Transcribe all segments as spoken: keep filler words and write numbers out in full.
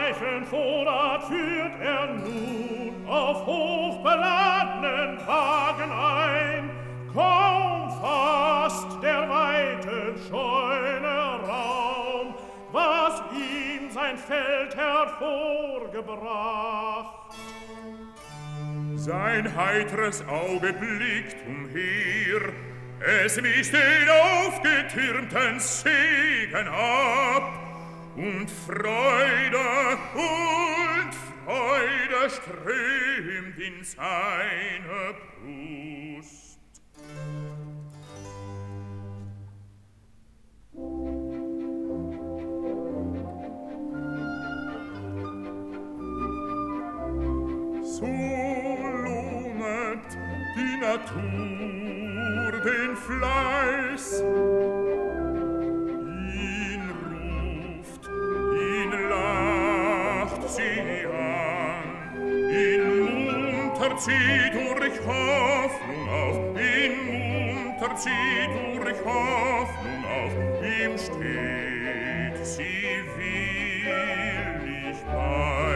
Reifenvorrat führt er nun auf hochbeladenen Wagen ein. Kaum fasst der weite Scheune Raum, was ihm sein Feld hervorgebracht. Sein heitres Auge blickt umher, es liest den aufgetürmten Segen ab, und Freude und Freude strömt in seine Brust. So lohnet die Natur den Fleiß, ihn ruft, ihn lacht sie an, ihn muntert sie durch Hoffnung auf, ihn muntert sie durch Hoffnung auf, ihm steht sie willig bei.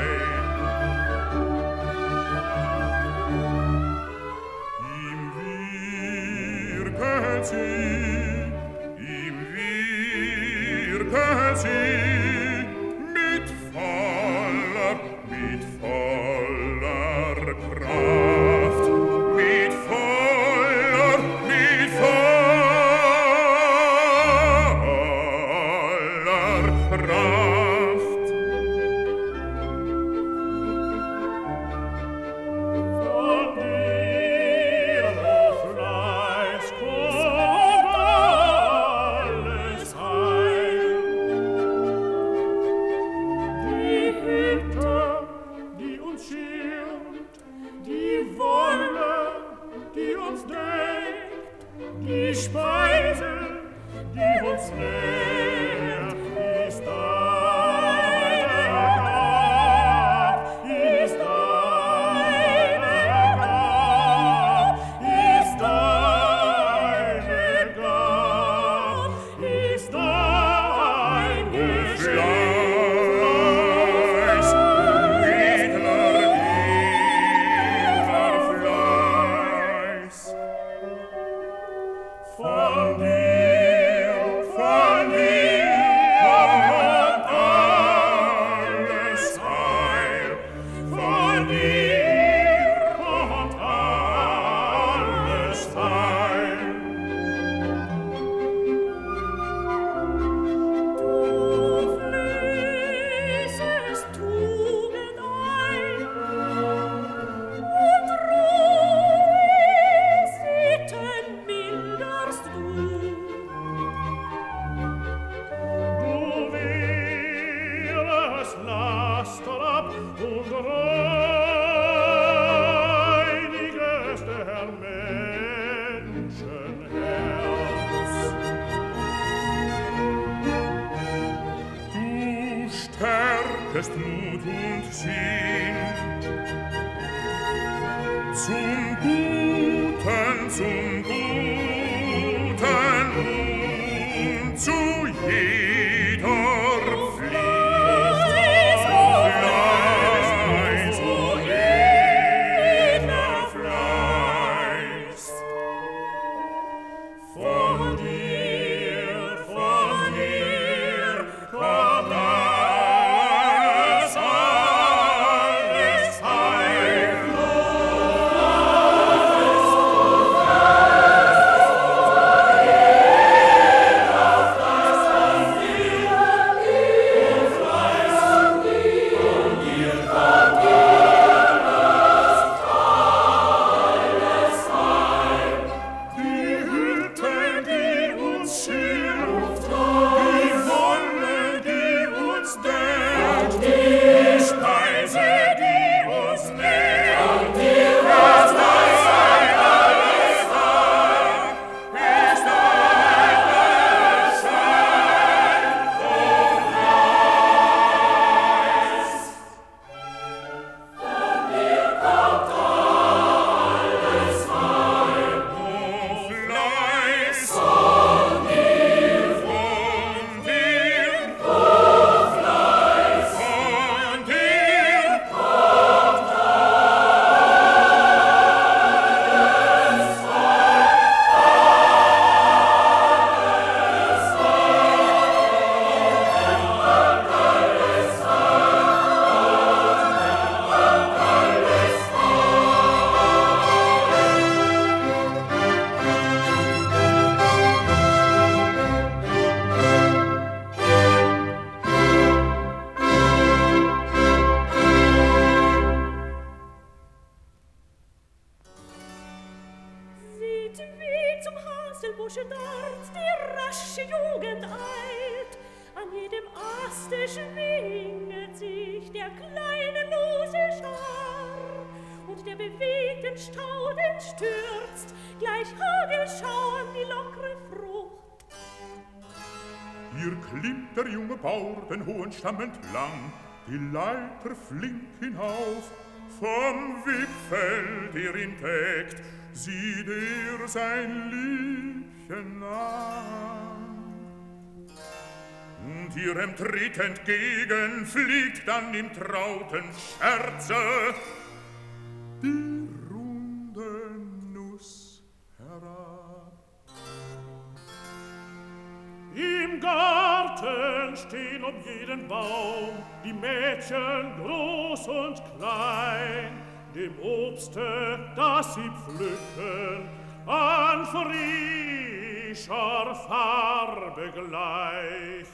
Sie, ihm wirke sie mit voller, mit voller Kraft, mit voller, mit voller Kraft. Von dir, o Fleiß, die Speise, die uns nährt, ist deine Gabe, ist deine Gabe, ist deine Gabe, ist dein Fleiß, edler, edler Fleiß. Von dir, von dir kommt alles Heil. Von dir kommt alles Heil. Du fließest Tugend ein und Ruhe Sitten milderst du. Du wirst Laster ab und reinigest der Menschen Herz. Du stärkest Mut und Sinn zum Guten, zum Guten und zu jeder Pflicht. Fleiß, o edler Fleiß. Von dir, von dir kommt alles, alles Heil. Alles, alles Taste schwinget sich der kleine lose Schar, und der bewegten Stauden stürzt gleich Hagelschauen die lockere Frucht. Hier klimmt der junge Bauer den hohen Stamm entlang, die Leiter flink hinauf. Vom Wipfel, der ihn deckt, sieht er sein Liebchen an. Und ihrem Tritt entgegen fliegt dann im trauten Scherze die runde Nuss herab. Im Garten stehen um jeden Baum die Mädchen groß und klein, dem Obste, das sie pflücken, an frischer Farbe gleich.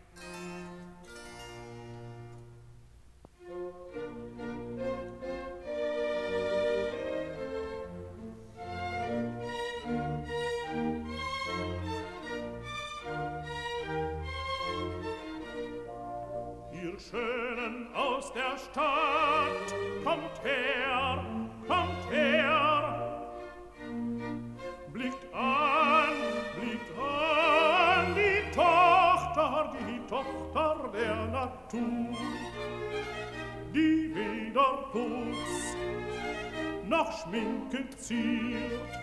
Schönen aus der Stadt, kommt her, kommt her. Blickt an, blickt an, die Tochter, die Tochter der Natur, die weder putzt, noch schminkend ziert.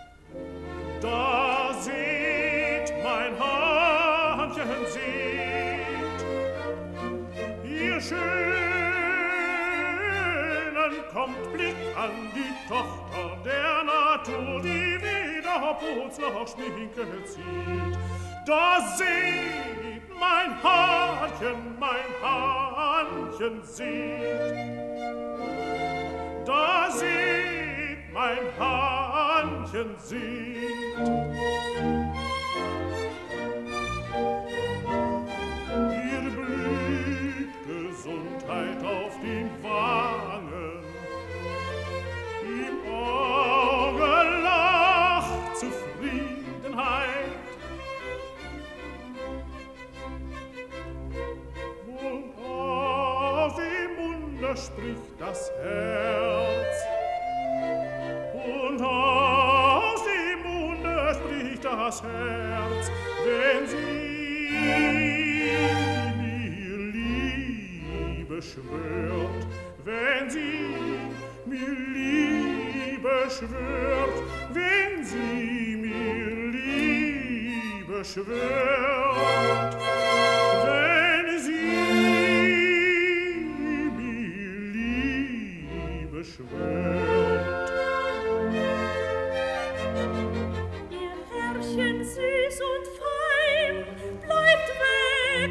Da seht mein Handchen, seht, ihr Schönen kommt, blickt an die Tochter der Natur, die weder Putz noch Schminke zieht. Da seht mein Handchen, mein Handchen seht. Da seht mein Handchen seht. Gesundheit auf den Wangen, im Auge lacht Zufriedenheit, und aus dem Munde spricht das Herz, und aus dem Munde spricht das Herz, wenn sie schwört, wenn sie mir Liebe schwört, wenn sie mir Liebe schwört, wenn sie mir Liebe schwört. Ihr Herrchen süß und fein bleibt weg,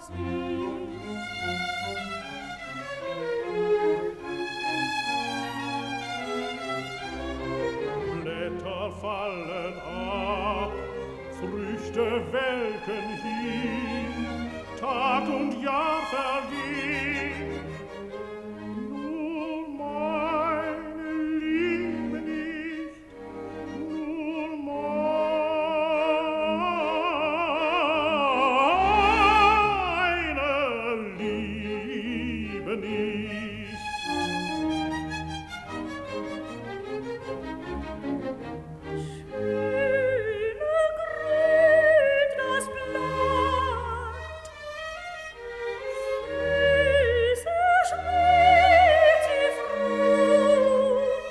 Blätter fallen ab, Früchte welken hin, Tag und Jahr vergehen. Nur meine Liebe nicht, nur meine Liebe nicht. Schöne grünt das Blatt, süße schmeckt die Frucht,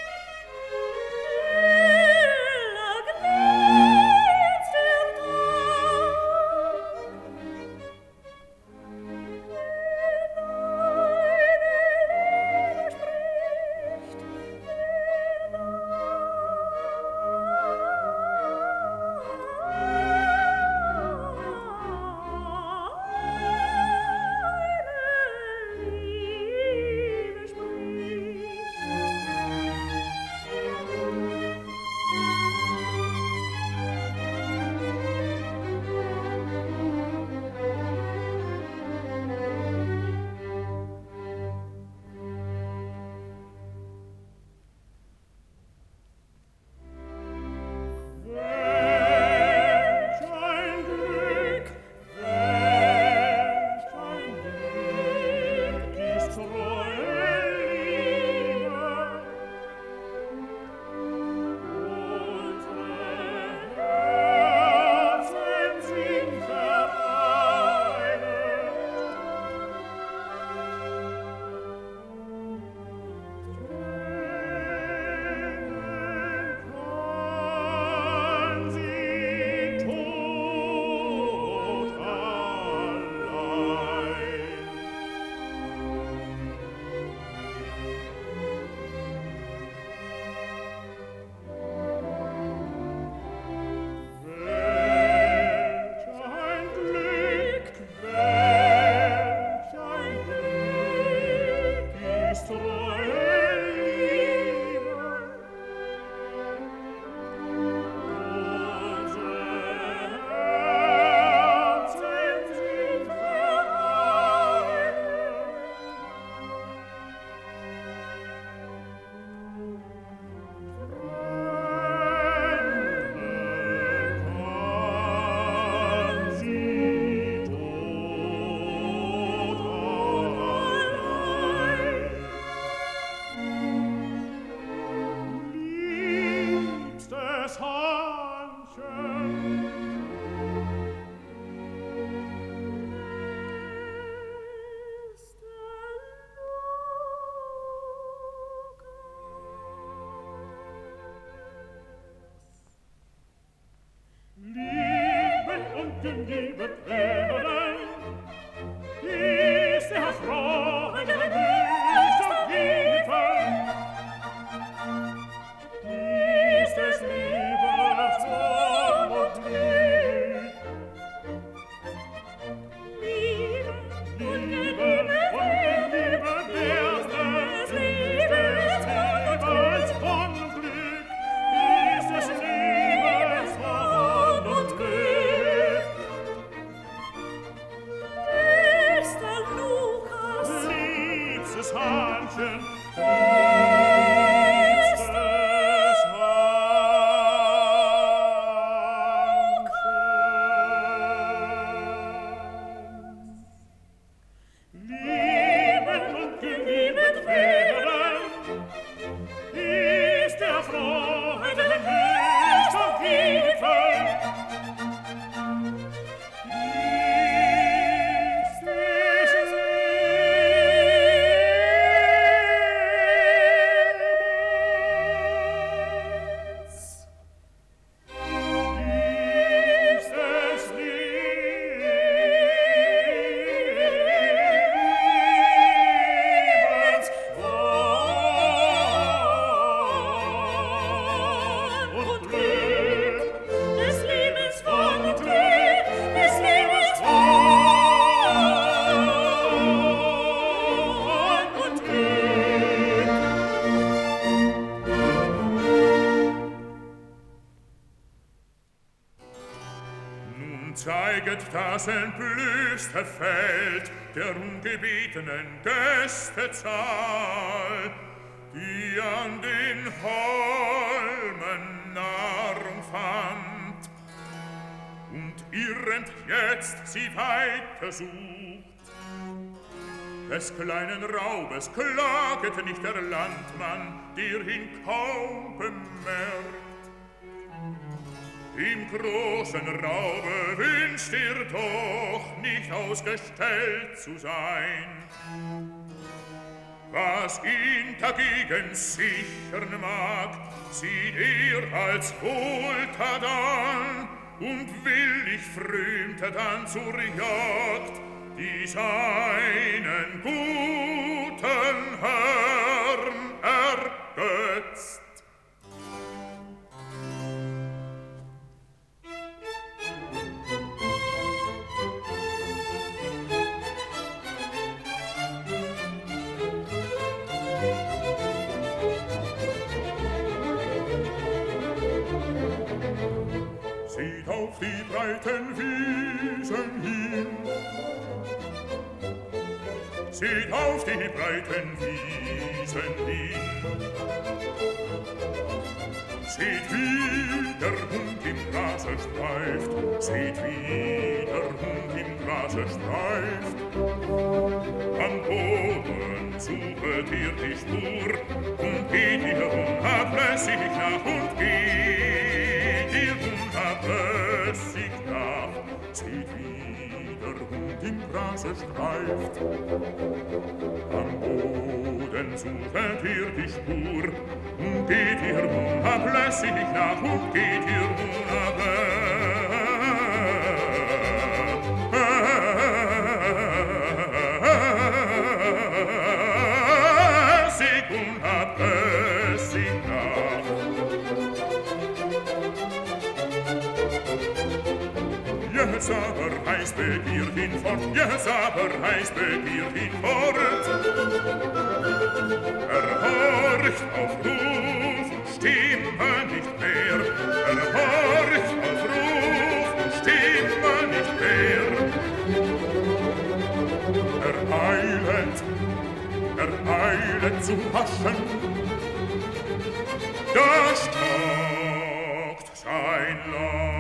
heller glänzt der Tag. Welch ein Glück, welch ein Glück, dies treue Liebe. Unsere Herzen sind vereint. Kann sie tot allein. Welch ein Glück, welch ein Glück, dies treue Liebe. Unsere Herzen sind vereint. Kann sie tot allein. Liebstes Hannchen, lieben und geliebet werden, ist der Freude höchst und Gipfel. Ist des Liebes Wonne und Glück. Liebe und Liebe und Liebe wär's des Liebes Wonne und Glück. Ist des Liebes Wonne und Glück. Ist der Lukas zeiget das entblößte Feld der ungebetenen Gästezahl, die an den Holmen Nahrung fand und irrend jetzt sie weiter sucht. Des kleinen Raubes klaget nicht der Landmann, der ihn kaum bemerkt. Im großen Raube wünscht er doch nicht ausgestellt zu sein. Was ihn dagegen sichern mag, sieht er als Wohltat an und willig frömt er dann zur Jagd, die seinen guten Herrn ergötzt. Sieht auf die breiten Wiesen hin, sieht auf die breiten Wiesen hin, sieht wie der Hund im Grase streift, sieht wie der Hund im Grase streift. Am Boden sucht ihr die Spur und geht ihr unablässig nach und geht ihr unablässig nach, sieht wie der Hund im Grase streift. Am Boden sucht ihr die Spur und geht ihr unablässig nach und geht ihr unablässig, unablässig nach. Jetzt aber heißt begiert ihn fort, jetzt aber heißt begiert ihn fort. Er horcht auf Ruf und Stimme nicht mehr, er horcht auf Ruf und Stimme nicht mehr. Er eilet, er eilet zu haschen, da stockt sein Lauf.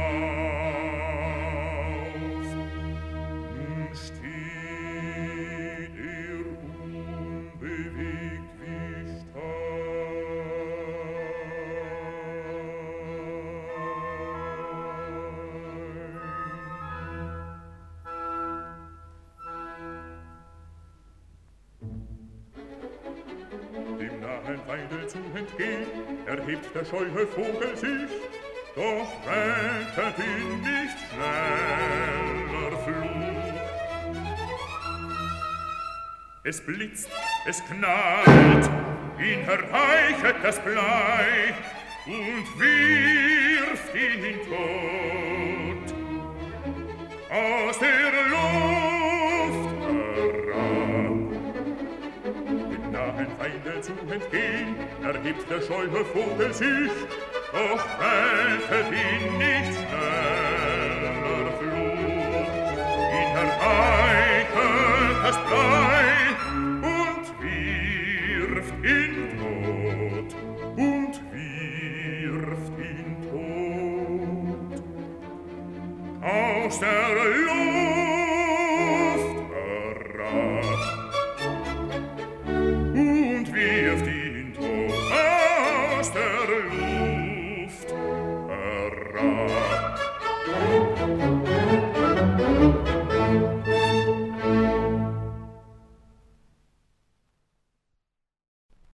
Feinde zu entgehen, erhebt der scheue Vogel sich, doch rettet ihn nicht schneller Flug. Es blitzt, es knallt, ihn erreicht das Blei und wirft ihn tot aus der Luft herab. Nahen Feinde zu entgehen, erhebt der scheue Vogel sich, doch rettet ihn nicht schnell.